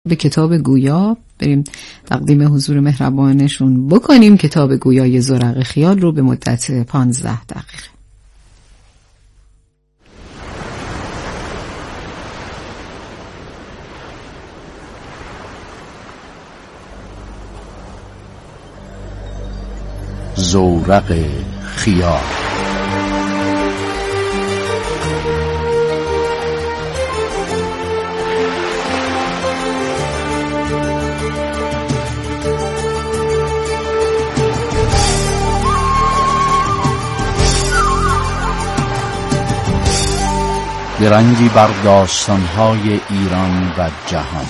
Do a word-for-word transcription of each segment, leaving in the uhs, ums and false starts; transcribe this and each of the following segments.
به کتاب گویا بریم تقدیم حضور مهربانشون بکنیم. کتاب گویای زورق خیال رو به مدت پانزده دقیقه. زورق خیال. درنگی بر داستان‌های ایران و جهان.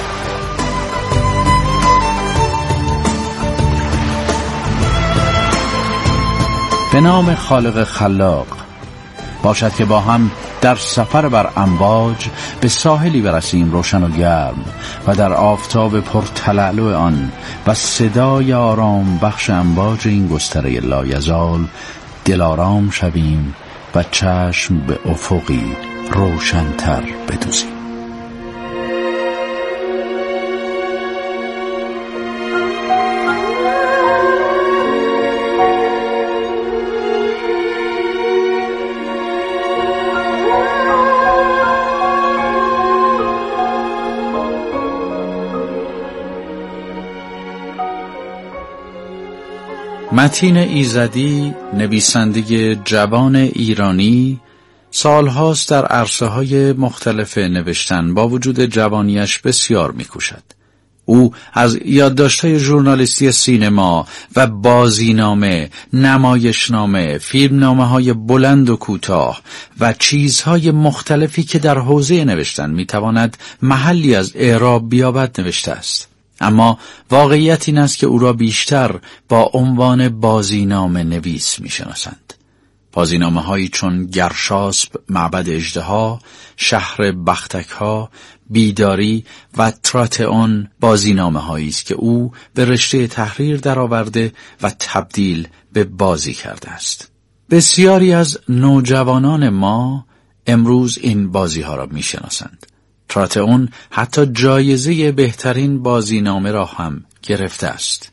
به نام خالق خلاق. باشد که با هم در سفر بر امواج به ساحلی برسیم روشن و گرم و در آفتاب پرتلالو آن و صدای آرام بخش امواج این گستره لایزال دلارام شویم و چشم به افقی روشن‌تر بدوزیم. متین ایزدی، نویسنده جوان ایرانی، سالهاست در عرصه‌های مختلف نوشتن با وجود جوانیش بسیار می‌کوشد. او از یادداشت‌های ژورنالیستی سینما و بازینامه، نمایشنامه، فیلمنامه‌های بلند و کوتاه و چیزهای مختلفی که در حوزه نوشتن می‌تواند محلی از اعراب بیابد نوشته است. اما واقعیت این است که او را بیشتر با عنوان بازینامه نویس می‌شناسند. بازینامه‌هایی چون گرشاسب، معبد اژدها، شهر بختک‌ها، بیداری و تراتئون بازینامه‌هایی است که او به رشته تحریر درآورده و تبدیل به بازی کرده است. بسیاری از نوجوانان ما امروز این بازی‌ها را می‌شناسند. تراتئون حتی جایزه بهترین بازینامه را هم گرفته است.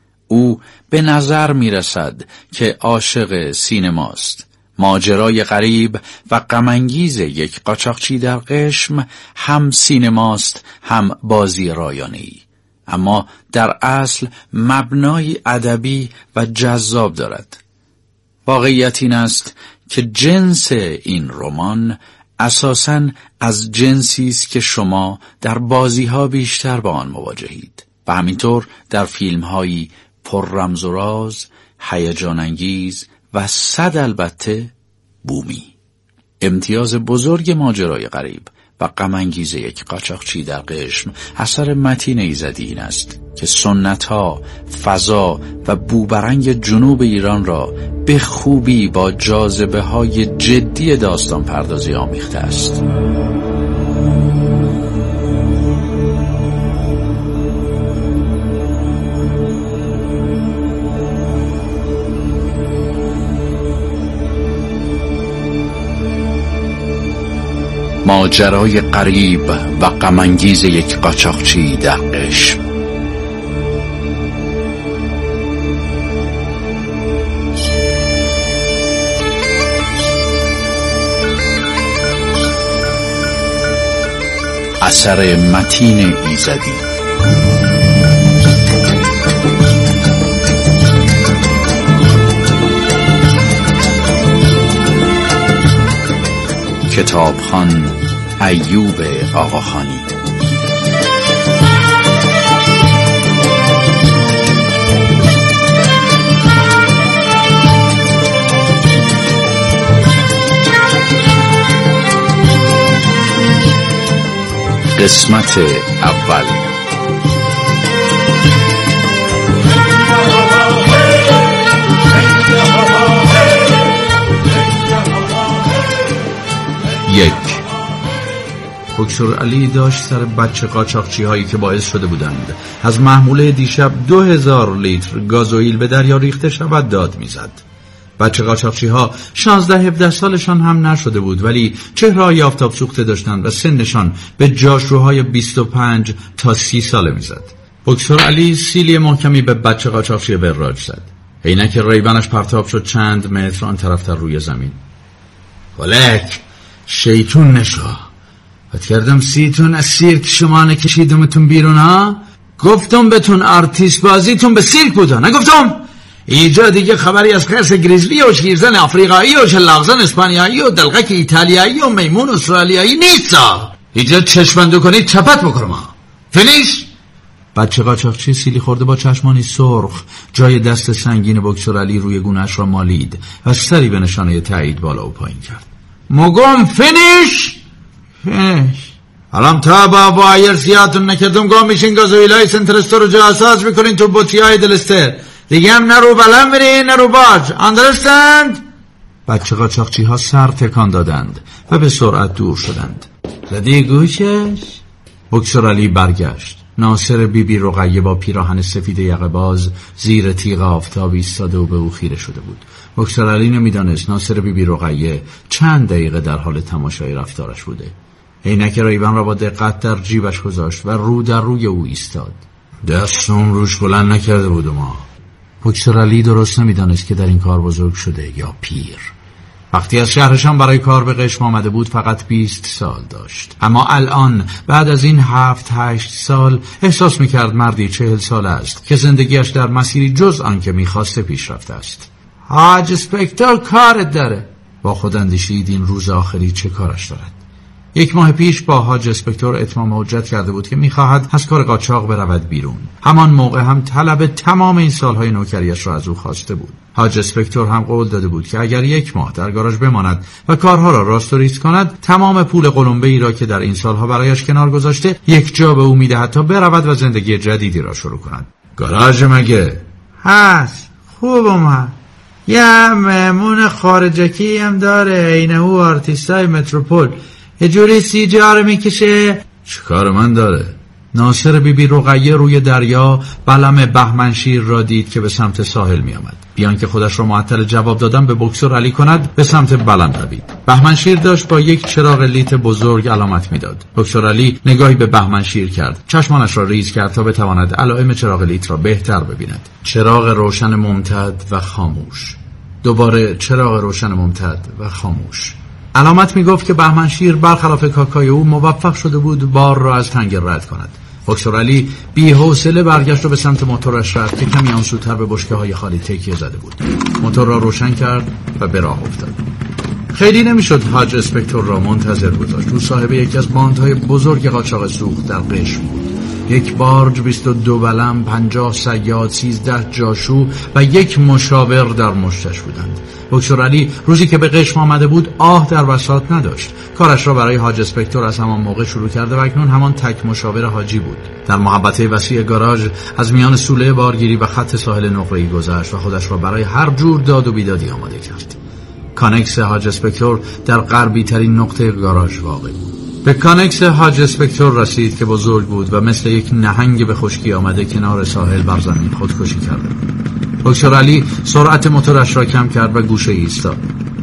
او به نظر می رسد که عاشق سینماست. ماجرای غریب و غم‌انگیز یک قاچاقچی در قشم هم سینماست هم بازی رایانه‌ای، اما در اصل مبنای ادبی و جذاب دارد. واقعیت این است که جنس این رمان اساساً از جنسی است که شما در بازی‌ها بیشتر با آن مواجهید و همینطور در فیلم‌هایی پر رمز و راز، هیجان انگیز و صد البته بومی. امتیاز بزرگ ماجرای غریب و غم انگیز یک قاچاقچی در قشم اثر متین ایزدی این است که سنت‌ها، فضا و بوبرنگ جنوب ایران را به خوبی با جاذبه‌های جدی داستان پردازی آمیخته است. ماجرای غریب و غم‌انگیز یک قاچاقچی در قشم. اثر متین ایزدی. کتابخوان ایوب آقاخانی. قسمت اول. یک. دکتر علی داشت سر بچه قاچاقچی هایی که باعث شده بودند از محموله دیشب دو هزار لیتر گازوئیل به دریا ریخته شود داد میزد. بچه قاچاقچی ها شانزده هفده سالشان هم نشده بود، ولی چهره‌های آفتاب سوخته داشتند و سنشان به جاشوهای بیست و پنج تا سی ساله میزد. بکسور علی سیلی محکمی به بچه قاچاقچی وراج زد. عینک ریبنش پرتاب شد چند متر آن طرفتر روی زمین. ولک شیطون نشا، فکر کردم سیتون از سیرک شما نکشیدمتون بیرون ها. گفتم بهتون آرتیست بازیتون به سیرک بوده، نگفتم؟ اینجا دیگه خبری از خرس گریزلی و شیرزن آفریقایی و شلاقزن اسپانیایی و دلقک ایتالیایی و میمون استرالیایی نیست. اینجا چشمندو کنید چپت بکنم. فینیش. بچه قاچاقچی سیلی خورده با چشمانی سرخ جای دست سنگین بکسور علی روی گونه‌اش را مالید و سری به نشانه تایید بالا و پایین کرد. مگم فینیش. فینیش. الان تا با وایر سیاتون نکردم گام میشین گازویلای سنترستور رو جاساز میکنین تو بطریای دلستر. دیگه هم نه رو بلند برین نه رو باج. اندرستند؟ بچه قاچاقچی ها سر تکان دادند و به سرعت دور شدند. زدی گوشش؟ بکسور علی برگشت. ناصر بی بی رقیه با پیراهن سفید یقه باز زیر تیغ آفتاب ایستاده و به او خیره شده بود. بکسور علی نمیدانست ناصر بی بی رقیه چند دقیقه در حال تماشای رفتارش بوده. عینک ریبن را با دقت در جیبش گذاشت و رو در روی او ایستاد. دستم روش بلند نکرده بود ما. بکسور علی درست نمیدانست که در این کار بزرگ شده یا پیر. وقتی از شهرشان برای کار به قشم آمده بود فقط بیست سال داشت، اما الان بعد از این هفت هشت سال احساس میکرد مردی چهل سال است که زندگیش در مسیری جز آن که میخواسته پیش رفته است. حاج اسپکتر کارت داره. با خود اندیشید این روز آخری چه کارش دارد. یک ماه پیش با حاج اسپکتر اتمام حجت کرده بود که میخواهد از کار قاچاق برود بیرون. همان موقع هم طلب تمام این سالهای نوکریش را از او خواسته بود. حاج اسپکتر هم قول داده بود که اگر یک ماه در گاراژ بماند و کارها را راست و ریست کند، تمام پول قلمبه ای را که در این سالها برایش کنار گذاشته یک جا به او میدهد تا برود و زندگی جدیدی را شروع کند. گاراژ مگه؟ هست. خوبم هست. یه مهمون خارجکی هم داره، اینه او آرتیستای متروپول. یه جوری سی جاره میکشه. چه کار من داره؟ ناصر بی بی رقیه روی دریا بلم بهمنشیر را دید که به سمت ساحل می آمد. بیان که خودش را معطل جواب دادن به بکسور علی کند به سمت بلم دوید. بهمنشیر داشت با یک چراغ لیت بزرگ علامت میداد. بکسور علی نگاهی به بهمنشیر کرد، چشمانش را ریز کرد تا بتواند علائم چراغ لیت را بهتر ببیند. چراغ روشن ممتد و خاموش. دوباره چراغ روشن ممتد و خاموش. علامت میگفت که بهمنشیر برخلاف کاکای او موفق شده بود بار را از تنگه رد کند. بکسور علی بی حوصله برگشت و به سمت موتورش رفت که کمی آنسوتر به بشکه های خالی تکیه زده بود. موتور را روشن کرد و به راه افتاد. خیلی نمیشد حاج اسپکتر را منتظر گذاشت. او صاحب یکی از باندهای بزرگ قاچاق سوخت در قشم بود. یک بارج، بیست و دو بلم، پنجاه صیاد، سیزده جاشو و یک مشاور در مشتش بودند. بکسور علی روزی که به قشم آمده بود آه در بساط نداشت. کارش را برای حاج اسپکتر از همان موقع شروع کرده و اکنون همان تک مشاور حاجی بود. در محبته وسیع گاراژ از میان سوله بارگیری و خط ساحل نقره‌ای گذشت و خودش را برای هر جور داد و بیدادی آماده کرد. کانکس حاج اسپکتر در غربی ترین نقطه گاراژ واقع بود. به کانکس حاج اسپکتر رسید که بزرگ بود و مثل یک نهنگ به خشکی آمده کنار ساحل بر زمین خودکشی کرده بود. بکسور علی سرعت موتورش را کم کرد و گوشه ایستاد.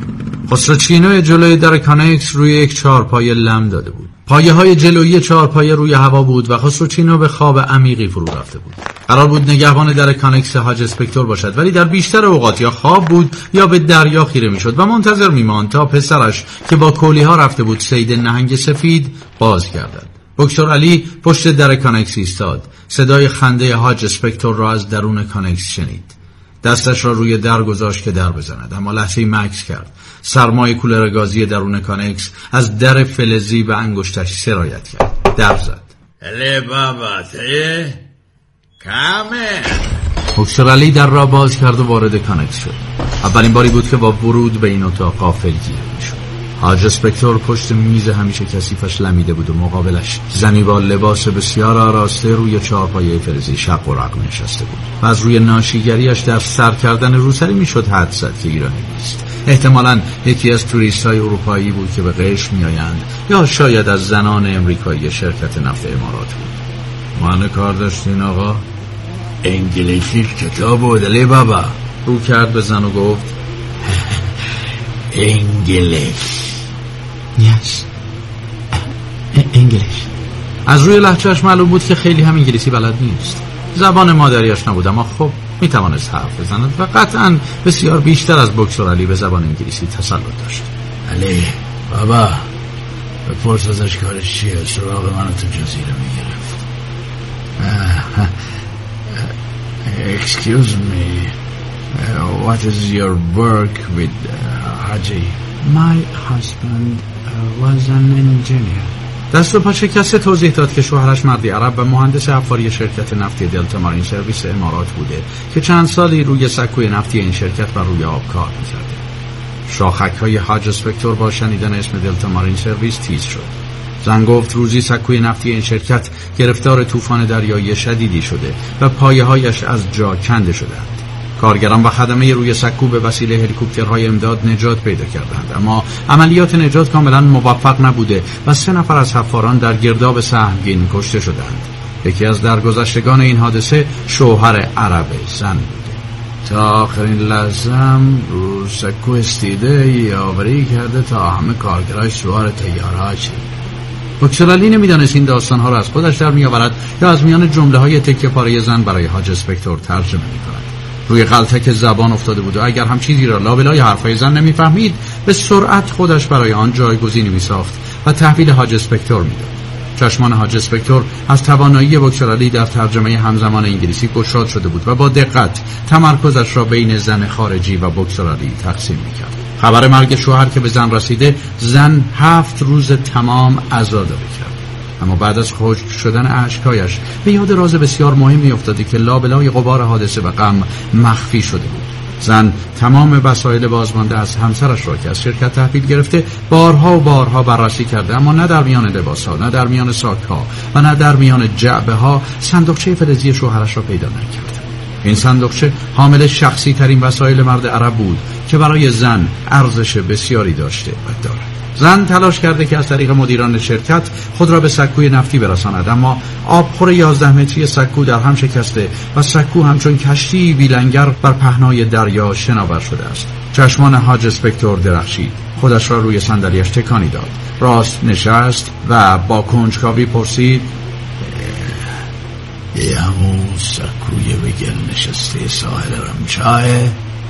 خسروچینو جلوی در کانکس روی یک چهارپایه لم داده بود. پایه های جلویی چهارپایه روی هوا بود و خسروچینو به خواب عمیقی فرو رفته بود. قرار بود نگهبان در کانکس حاج اسپکتر باشد، ولی در بیشتر اوقات یا خواب بود یا به دریا خیره میشد و منتظر میماند تا پسرش که با کولی ها رفته بود صید نهنگ سفید بازگردد. بکسور علی پشت در کانکس ایستاد. صدای خنده حاج اسپکتر را از درون کانکس شنید. دستش را روی در گذاشت که در بزند، اما لحظه‌ای مکث کرد. سرمای کولر گازی درون کانکس از در فلزی به انگشتش سرایت کرد. در زد. اله بابا ته کامه. بکسور علی در را باز کرد و وارد کانکس شد. اولین باری بود که با ورود به این اتاق غافلگیر می‌شد. حاج اسپکتر پشت میز همیشه کثیفش لمیده بود و مقابلش زنی با لباس بسیار آراسته روی چهارپایه فلزی شق و رق نشسته بود و از روی ناشیگریش در سر کردن روسری میشد حد زد که ایرانی نیست. احتمالاً یکی از توریست‌های اروپایی بود که به قشم میآیند یا شاید از زنان امریکایی شرکت نفت امارات بود. مانه کار داشتین آقا؟ انگلیسی کتاب بودلی بابا. رو کرد به زن و گفت انگلیس. یس انگلیس. از روی لهجهش معلوم بود که خیلی هم انگلیسی بلد نیست. زبان مادریش نبود، اما خب میتوانست حرف بزند و قطعا بسیار بیشتر از بکسور علی به زبان انگلیسی تسلط داشت. علی بابا بپرس ازش کارش چیه، سراغ منو تو جزیره میگرفت. Excuse me, uh, what is your work with uh, Haji? My husband uh, was an engineer. دست و پا شکسته توضیح داد که شوهرش مردی عرب و مهندس افعاری شرکت نفتی دلتا مارین سرویس امارات بوده که چند سالی روی سکوی نفتی این شرکت و روی آب کار می‌کرده. شاخک‌های حاج اسپکتور با شنیدن اسم دلتا مارین سرویس تیز شد. زن گفت روزی سکوی نفتی این شرکت گرفتار طوفان دریایی شدیدی شده و پایه‌هایش از جا کنده شدند. کارگران و خدمه روی سکو به وسیله هلیکوپترهای امداد نجات پیدا کردند، اما عملیات نجات کاملا موفق نبوده و سه نفر از حفاران در گرداب سهمگین کشته شدند. یکی از درگذشتگان این حادثه شوهر عرب زن بوده. تا آخرین لحظه هم رو سکو استیده یاوری کرده تا همه کارگراش سوار تیارها شد. بکسور علی نمیدانست این داستانها را از خودش در میآورد یا از میان جمله های تکه پاره زن برای حاج اسپکتور ترجمه می‌کند. روی غلطک زبان افتاده بود و اگر هم چیزی را لابلای حرفای زن نمیفهمید به سرعت خودش برای آن جایگزینی میساخت و تحویل حاج اسپکتور میداد. چشمان حاج اسپکتور از توانایی بکسور علی در ترجمه همزمان انگلیسی گشاد شده بود و با دقت تمرکزش را بین زن خارجی و بکسور علی تقسیم میکرد. خبر مرگ شوهر که به زن رسیده، زن هفت روز تمام عزاداری کرد. اما بعد از خشک شدن اشکایش به یاد راز بسیار مهمی افتاده که لابلای غبار حادثه و غم مخفی شده بود. زن تمام وسایل بازمانده از همسرش را که از شرکت تحویل گرفته بارها و بارها بررسی کرده، اما نه در میان لباسها، نه در میان ساکها و نه در میان جعبه ها صندوقچه فلزی شوهرش را پیدا نکرد. این صندوقچه حامل شخصی ترین وسایل مرد عرب بود که برای زن ارزش بسیاری داشته و دارد. زن تلاش کرده که از طریق مدیران شرکت خود را به سکوی نفتی برساند، اما آبخور یازده متری سکو در هم شکسته و سکو همچون کشتی بیلنگر بر پهنای دریا شناور شده است. چشمان حاج اسپکتور درخشید. خودش را روی صندلیاش تکانی داد. راست نشست و با کنجکاوی پرسید: یه همون سکوی به گل نشسته ساحل رمچاه؟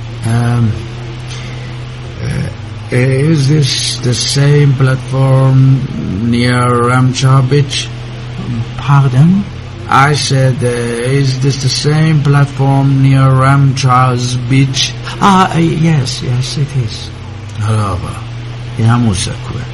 Is this the same platform near Ramcha Beach? Pardon? I said, uh, is this the same platform near Ramcha's beach? Ah, uh, yes, yes it is. آقا این همون سکوه.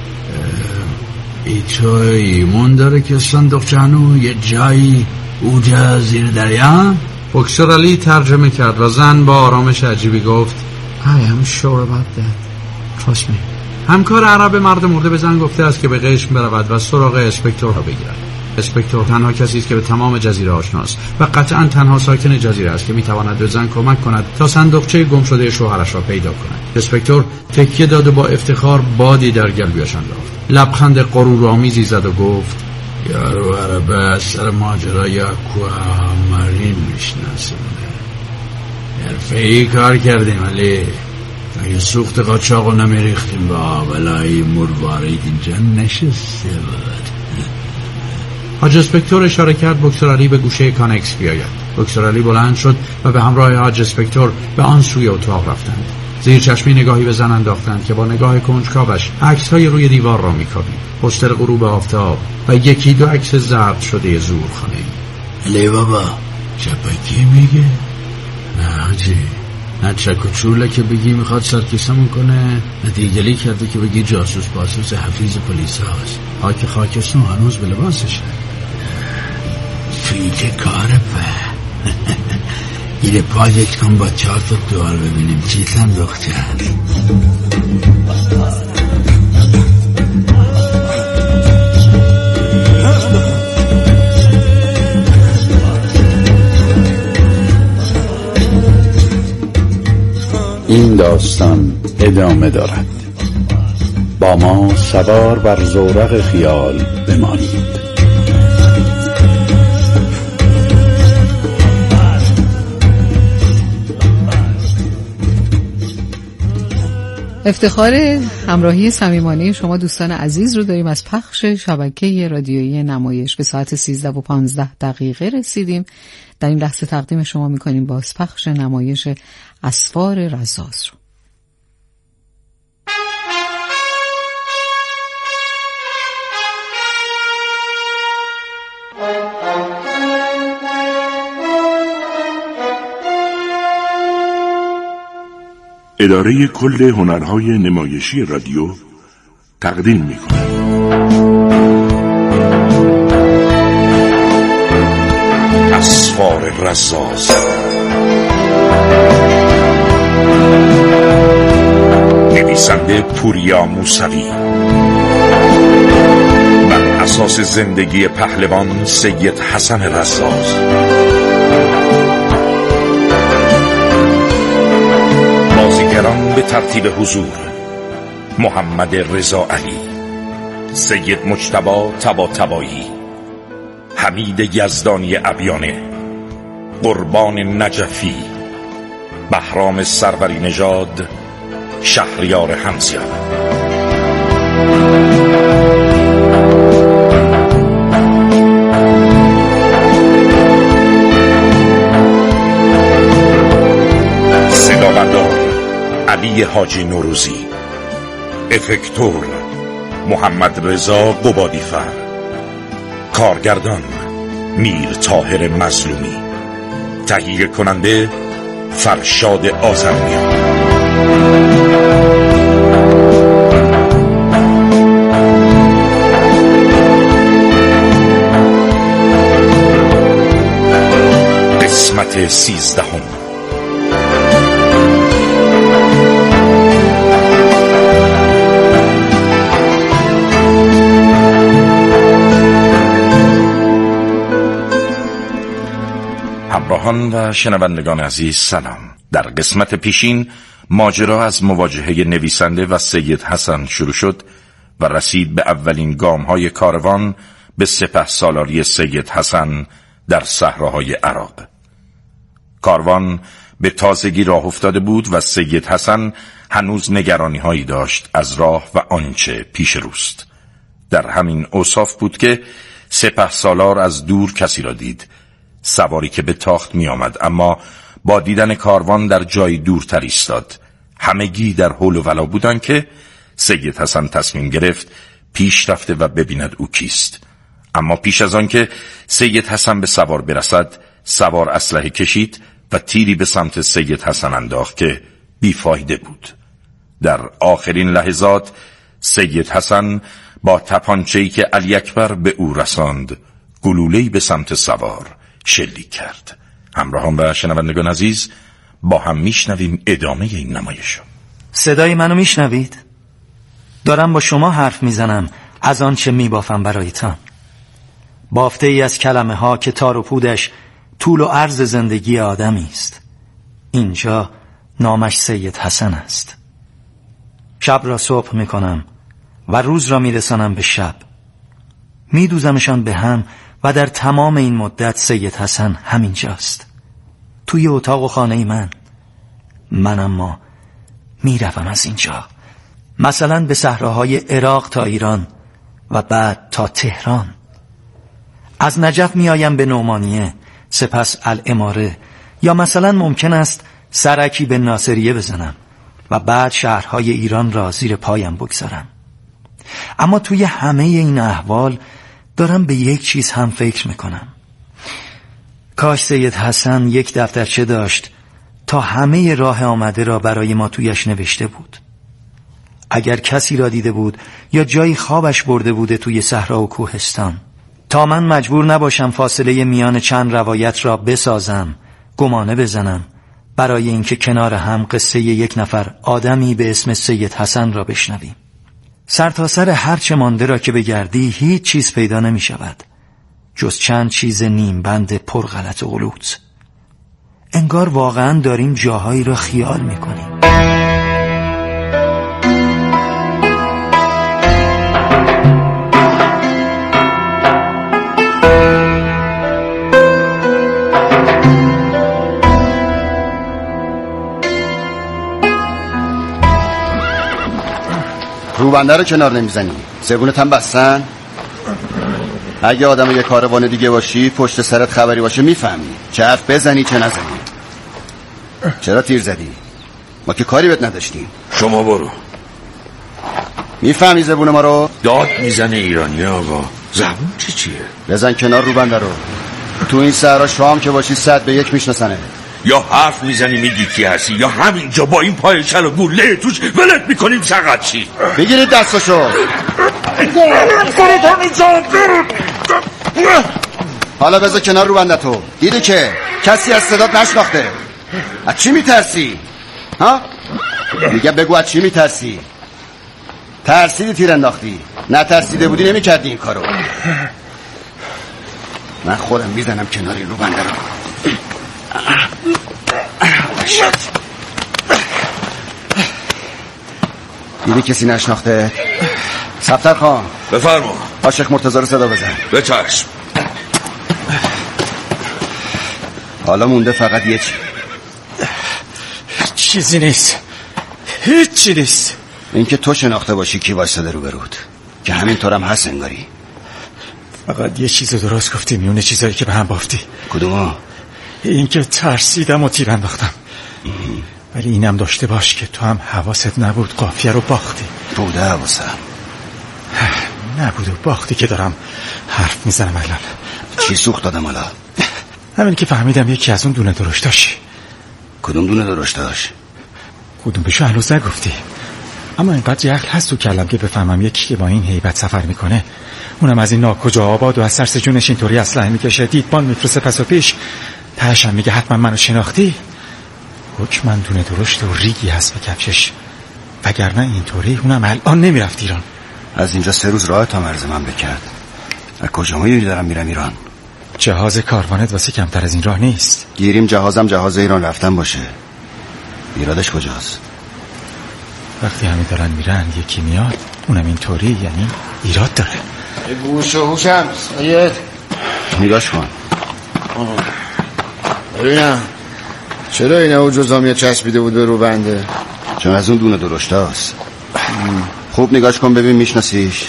ای تو ایمون داره که صندوق جانو یه جایی اوجه زیر دریا؟ بکسور علی ترجمه کرد و زن با آرامش عجیبی گفت: I am sure about that. Trust me. همکار عرب مرد مرده به زن گفته است که به قشم برود و سراغ اسپکتور را بگیرد. اسپکتور تنها کسی است که به تمام جزیره آشناست و قطعا تنها ساکن جزیره است که میتواند به زن کمک کند تا صندوقچه گم شده شوهرش را پیدا کند. اسپکتور تکیه داد و با افتخار بادی در گلویش انداخت. لبخند غرورآمیزی زد و گفت: یارو عربه از سر ماجرای اکوامارین میشناسونه. حرفه‌ای کار کردیم علی. اگه سوخت قاچاقو نمیریختیم با بلایی مروارید اینجا نشسته بود. حاج اسپکتور اشاره کرد بکسور علی به گوشه کانکس بیاید. بکسور علی بلند شد و به همراه حاج اسپکتور به آن سوی اتاق رفتند. زیر چشمی نگاهی به زن انداختند که با نگاه کنجکاوش عکس‌های روی دیوار را می‌کاوید. پوستر غروب آفتاب و یکی دو عکس زرد شده زورخانه‌ای. علی بابا چپکی میگه؟ نه حاجی، نه چک و چوله که بگی میخواد سرکیسمون کنه، نه دیگلی کرده که بگی جاسوس باسوس حفیظ پلیس هاست. خاک خاکستون هنوز به لباسشه. فیک کاره په ایره پاجت کن با چهار تا دوار ببینیم چی صندوقچه هست. این داستان ادامه دارد. با ما سوار بر زورق خیال بمانید. افتخار همراهی صمیمانه شما دوستان عزیز رو داریم. از پخش شبکه رادیویی نمایش به ساعت سیزده و پانزده دقیقه رسیدیم. در این لحظه تقدیم شما میکنیم باز پخش نمایش اسفار رزاز رو. اداره کل هنرهای نمایشی رادیو تقدیم می‌کند. اسفار رزاز، نویسنده پوریا موسوی، بر اساس زندگی پهلوان سید حسن رزاز. بازیگران به ترتیب حضور: محمد رضا علی، سید مجتبی طباطبایی، حمید یزدانی ابیانه، قربان نجفی، بهرام سروری نژاد، شهریار حمزیان. صداوردار علی حاجی نوروزی، افکتور محمد رضا قبادیفر، کارگردان میر طاهر مظلومی، تهیه کننده فرشاد آذریان. قسمت سیزدهم. همراهان و شنوندگان عزیز سلام. در قسمت پیشین ماجرا از مواجهه نویسنده و سید حسن شروع شد و رسید به اولین گام‌های کاروان به سپهسالاری سید حسن در صحراهای عراق. کاروان به تازگی راه افتاده بود و سید حسن هنوز نگرانی‌هایی داشت از راه و آنچه پیش روست. در همین اوصاف بود که سپهسالار از دور کسی را دید، سواری که به تاخت می آمد، اما با دیدن کاروان در جای دورتر ایستاد. همگی در حول و ولا بودند که سید حسن تصمیم گرفت پیش رفته و ببیند او کیست. اما پیش از آن که سید حسن به سوار برسد، سوار اسلحه کشید و تیری به سمت سید حسن انداخت که بیفایده بود. در آخرین لحظات سید حسن با تپانچه‌ای که علی اکبر به او رساند گلوله‌ای به سمت سوار شلیک کرد. همراهان و شنوندگان عزیز، با هم میشنویم ادامه این نمایش. صدای منو میشنوید؟ دارم با شما حرف میزنم از آن چه میبافم برایتان. بافته ای از کلمه ها که تار و پودش طول و عرض زندگی آدمی است. اینجا نامش سید حسن است. شب را صبح میکنم و روز را میرسانم به شب. میدوزمشان به هم و در تمام این مدت سید حسن همینجاست، توی اتاق و خانه من. من اما میروم از اینجا، مثلا به صحراهای عراق تا ایران و بعد تا تهران. از نجف میایم به نعمانیه، سپس الاماره، یا مثلا ممکن است سرکی به ناصریه بزنم و بعد شهرهای ایران را زیر پایم بگذارم. اما توی همه این احوال دارم به یک چیز هم فکر میکنم. کاش سید حسن یک دفترچه داشت تا همه راه آمده را برای ما تویش نوشته بود. اگر کسی را دیده بود یا جایی خوابش برده بوده توی صحرا و کوهستان، تا من مجبور نباشم فاصله میان چند روایت را بسازم، گمانه بزنم، برای اینکه کنار هم قصه یک نفر آدمی به اسم سید حسن را بشنویم. سر تا سر هر چه مانده را که بگردی هیچ چیز پیدا نمی شود جز چند چیز نیم بند پر غلط و غلوط. انگار واقعا داریم جاهایی را خیال می کنیم. بنده رو کنار نمیزنی؟ زبونت هم بستن؟ اگه آدم یه کاروان دیگه باشی پشت سرت خبری باشه میفهمی چه حرف بزنی چه نزنی. چرا تیر زدی؟ ما که کاری بهت نداشتیم. شما برو. میفهمی زبون ما رو؟ داد میزنه ایرانی آقا. زبون چی چیه؟ بزن کنار رو بنده رو. تو این صحرا شام که باشی صد به یک میشناسنه. یا حرف میزنی میگی کی هستی یا همینجا با این پای چل و گوله توش ولت میکنیم سقط چی. بگیرید دستشو. حالا بذار کنار رو بنده تو. دیدی که کسی از صدات نشناخته. از چی میترسی؟ ها؟ میگه بگو از چی میترسی؟ ترسیدی تیر انداختی. نه ترسیده بودی نمیکردی این کارو. من خودم میزنم کناری رو بنده رو. دیدی کسی نشناخته؟ صفتر خان بفرما. عاشق مرتضی رو صدا بزن. به چشم. حالا مونده فقط یه چی. چیزی نیست، هیچ چی نیست. اینکه تو شناخته باشی کی وایساده رو برود که همینطورم هست انگاری. فقط یه چیز درست گفتی میونه چیزایی که به هم بافتی. کدوما؟ اینکه ترسیدم و تیر انداختم. ولی اینم داشته باش که تو هم حواست نبود قافیه رو باختی. بوده حواسم. نبود و باختی که دارم حرف میزنم الان. چی سوخت دادم حالا؟ همین که فهمیدم یکی از اون دونه درشتاشی. کدوم دونه درشتاش؟ کدوم بشو هنوز نگفتی. اما اینقدر یخل هست تو کلم که بفهمم یکی که با این هیبت سفر میکنه، اونم از این ناکجا آباد و از سرس جونش اینطوری اسلحه میکشه، دیدبان میفرسته پس و پیش، تهشم میگه حتما منو شناختی. حکمن دونه درشت و ریگی هست به کفشش، وگرنه اینطوری اونم الان نمیرفت ایران. از اینجا سه روز راه تا مرز من بکرد. از کجا میدونی دارم میرم ایران؟ جهاز کاروانت واسه کمتر از این راه نیست. گیریم جهازم جهاز ایران رفتن باشه. ایرادش کجاست؟ وقتی همه دارن میرن یکی میاد اونم اینطوری، یعنی ایراد داره. گوش و هوشم سید نگاش کن ببینم چرا اینه او جزامیه چسبیده بود رو بنده؟ چون از اون دونه درشته هست. خوب نگاش کن ببین میشناسیش.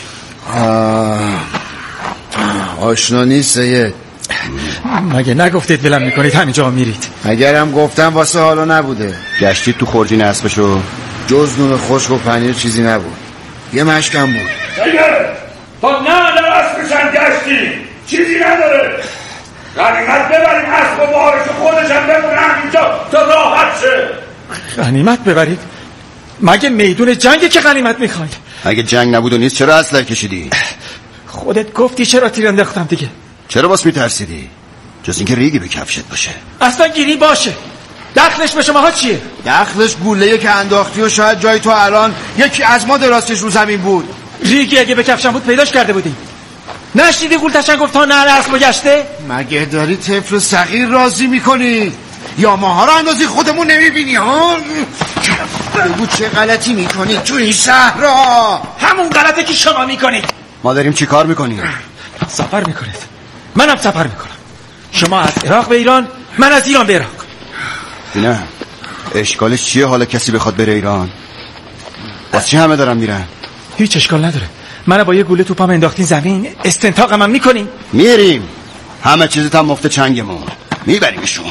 آشنا نیست سید. مگه نگفتید ولم میکنید همینجا میرید؟ اگرم گفتم واسه حالا نبوده. گشتید تو خورجین اسبشو؟ جز نون خشک و پنیر چیزی نبود. یه مشکم بود. اگر تا نه در اسبشم گشتی چیزی نداره. غنیمت ببریم اسب و بارش خودش هم بمونه همینجا تا راحت شه. غنیمت ببرید؟ مگه میدون جنگه که غنیمت میخواید؟ اگه جنگ نبود و نیست چرا اسلحه کشیدی؟ خودت گفتی چرا تیر انداختم دیگه. چرا باس میترسیدی؟ جز اینکه ریگی به کفشت باشه. اصلا گیری باشه. دخلش به شماها چیه؟ دخلش گوله‌ای که انداختی و شاید جای تو الان یکی از ما دراستش رو زمین بود. ریگی اگه به کفشم بود پیداش کرده بودیم. نشنیدی قولتشن گفت تا نهر اسب گشته؟ مگه داری طفل صغیر راضی میکنی؟ یا ماها رو اندازی خودمون نمیبینی ها؟ بگو چه غلطی میکنی تو این صحرا؟ همون غلطی که شما میکنید. ما داریم چی کار میکنیم؟ سفر میکنید، منم سفر میکنم. شما از عراق به ایران، من از ایران به عراق. نه اشکالش چیه حالا کسی بخواد بره ایران؟ از چی همه دارن میرن؟ هیچ اشکال نداره. من با یه گوله توپم انداختین زمین، استنطاقم هم میکنیم. میریم همه چیزت هم مفت چنگمون میبریمشون.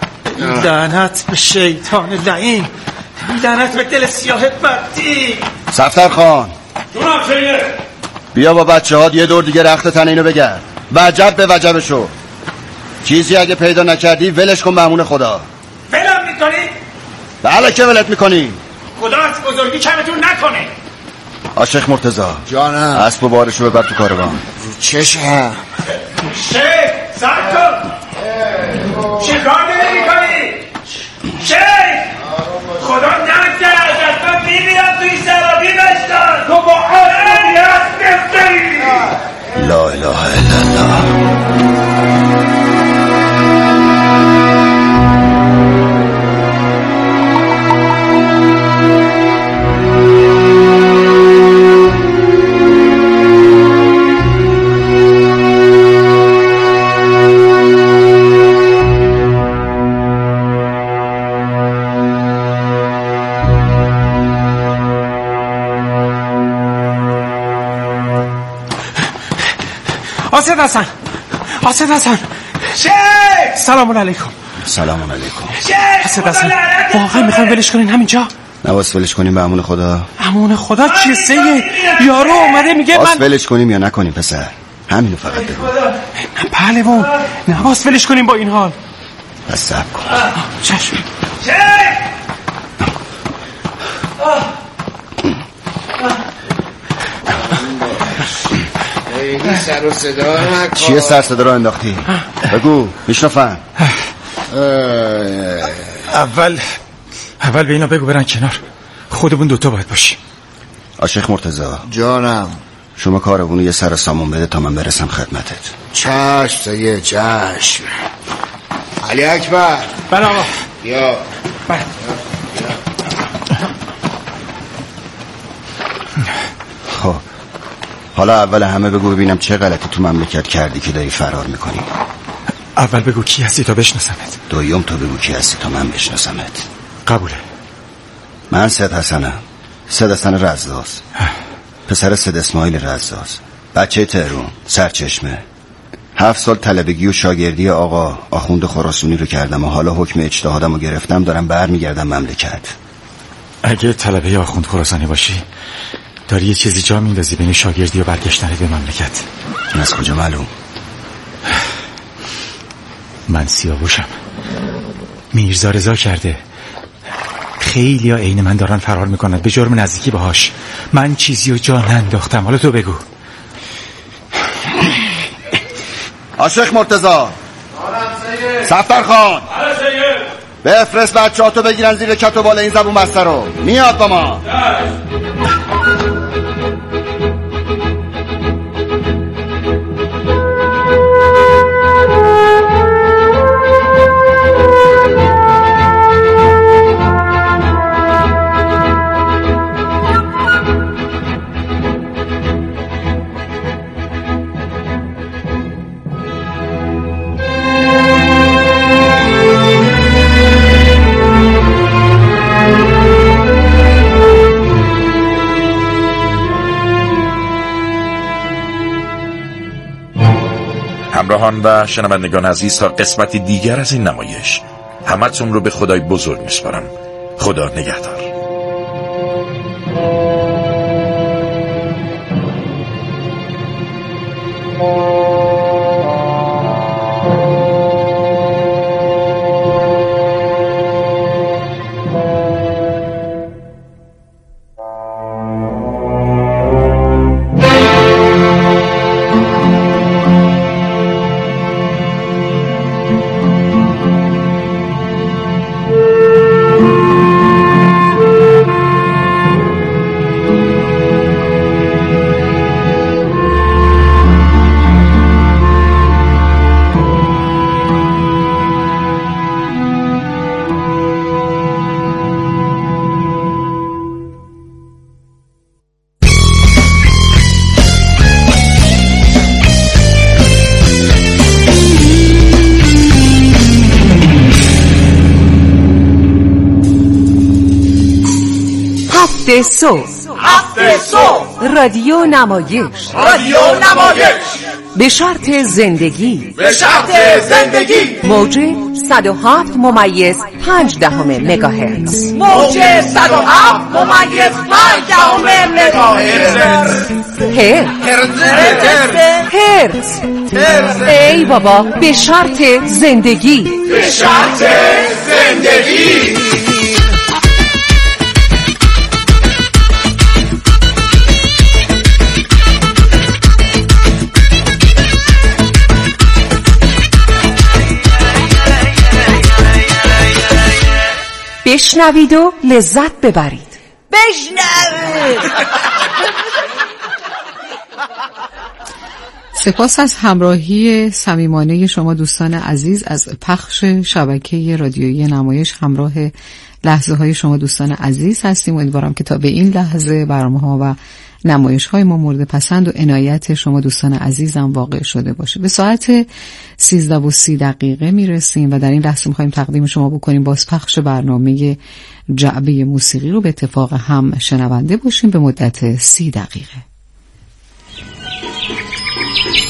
لعنت به شیطان لعین، لعنت به دل سیاه بدی. صفتر خان جونم سید. بیا با بچه ها یه دور دیگه رخت تن اینو بگرد. وجب به وجبشو. چیزی اگه پیدا نکردی ولش کن مهمون خدا. ولم میکنی؟ بله که ولت میکنی. خدا از بزرگی کمتون نکنه. عاشق مرتضی جانم اسب و بارشو ببر تو کاروان. چشم شیخ سر کن. چه کار داری میکنی؟ شیخ خدا نکرد از من میبینم توی سرابی بشتن تو با آسمانی هست نفتری. لا اله الا الله. قاصد حسن قاصد حسن شیخ سلام علیکم. سلام علیکم. قاصد حسن واقعا میخوایم ولش کنین همینجا؟ نواس ولش کنیم به امون خدا. امون خدا چیه سیه؟ یارو اومده میگه من نواس ولش کنیم یا نکنیم پسر؟ همینو فقط بگو. پهلوان نواس ولش کنیم با این حال. بس صبر کن. چشم. خیلی سر و صدا نکن. چیه سر صدا رو انداختی؟ بگو میشنفم. اول اول به اینا بگو برن کنار، خودمون دوتا باید باشیم. آشیخ مرتضی جانم، شما کارونو یه سر سامون بده تا من برسم خدمتت. چشم سید چشم. علی اکبر. بله آقا. بیا. بله. خب حالا اول همه بگو ببینم چه غلطی تو مملکت کردی که داری فرار میکنی. اول بگو کی هستی تا بشناسمت. دویم تو بگو کی هستی تا من بشناسمت. قبوله. من سید حسنم، سید حسن رزاز، پسر سید اسماعیل رزاز، بچه تهرون، سرچشمه. هفت سال طلبگی و شاگردی آقا آخوند خراسانی رو کردم و حالا حکم اجتهادم رو گرفتم، دارم برمیگردم مملکت. اگه طلبه آخوند خراسانی باشی داری یه چیزی جا میندازی بین شاگردی و برگشتنت به مملکت. این از کجا معلوم؟ من سیاوشم، میرزا رضا کرده. خیلی ها عین من دارن فرار میکنن به جرم نزدیکی باهاش. من چیزی رو جا ننداختم، حالا تو بگو. آشیخ مرتضی سفتر خان بفرست بچه ها تو بگیرن زیر کت و بالا این زبون بسته رو. میاد با ما. همراهان و شنوندگان عزیز، تا قسمتی دیگر از این نمایش همتون رو به خدای بزرگ میسپارم. خدا نگهدار. هفته صبح هفته صبح رادیو نمایش رادیو نمایش به شرط زندگی به شرط زندگی موج صد و هفت ممیز پنج دهم مگاهرتز موج صد و هفت ممیز پنج دهم مگاهرتز هرتز هرتز ای بابا به شرط زندگی به شرط زندگی. بشنوید و لذت ببرید. بشنوید. سپاس از همراهی صمیمانه شما دوستان عزیز از پخش شبکه رادیویی نمایش. همراه لحظه های شما دوستان عزیز هستیم. امیدوارم که تا به این لحظه برنامه ها و نمایش های ما مورد پسند و عنایت شما دوستان عزیزم واقع شده باشه. به ساعت سیزده و سی دقیقه میرسیم و در این لحظه میخوایم تقدیم شما بکنیم بازپخش برنامه جعبه موسیقی رو. به اتفاق هم شنونده باشیم به مدت سی دقیقه.